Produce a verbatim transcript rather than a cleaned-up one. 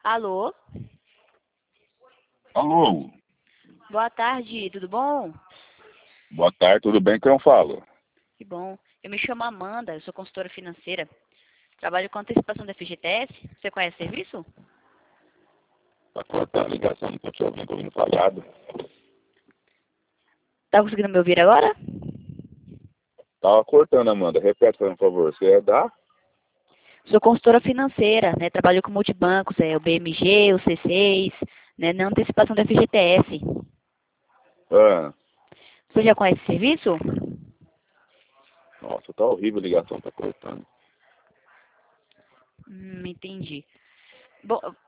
Alô? Alô, Boa tarde, tudo bom? boa tarde, tudo bem? Quem eu falo? Que bom. Eu me chamo Amanda, eu sou consultora financeira. Trabalho com antecipação da F G T S. Você conhece o serviço? Tá cortando a ligação, não tô te ouvindo, tô ouvindo falhado. Tá conseguindo me ouvir agora? Tava cortando, Amanda, repete, por favor, você é da? Sou consultora financeira, né? Trabalho com multibancos, é o B M G, o C seis, né? Na antecipação da F G T S. Ah, Você já conhece o serviço? nossa, tá horrível a ligação, tá cortando. Hum, entendi. Bom,